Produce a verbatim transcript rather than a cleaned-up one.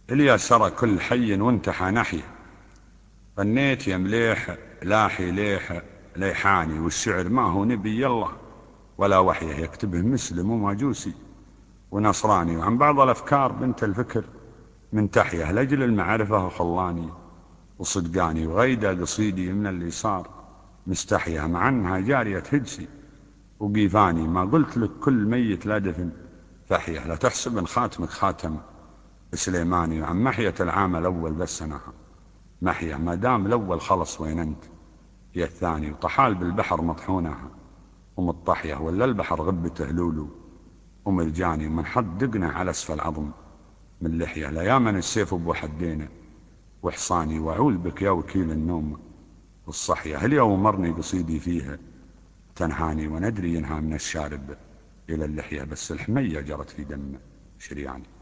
إليا سرى كل حي وانتحى نحيه، غنيت يا مليح لاحي ليح ليحاني، والشعر ما هو نبي الله ولا وحيه، يكتبه مسلم وماجوسي ونصراني، وعن بعض الأفكار بنت الفكر من تحيه، لأجل المعرفة وخلاني وصدقاني، وغيدة قصيدي من اللي صار مستحيه، مع أنها جارية هجسي وقيفاني، ما قلت لك كل ميت لا دفن فحيه، لا تحسب ان خاتمك خاتم سليماني، وعن محية العام الأول بس أنا محية، ما دام الأول خلص وين أنت يا الثاني، وطحال بالبحر مطحونها ومطحية، ولا البحر غبته لولو ومرجاني، ومن حد دقنا على أسفل عظم من لحية، لا يا من السيف أبو حدينا وحصاني، وأعول بك يا وكيل النوم والصحية، هل يوم مرني قصيدي فيها تنهاني، وندري ينهى من الشارب إلى اللحية، بس الحمية جرت في دم شرياني.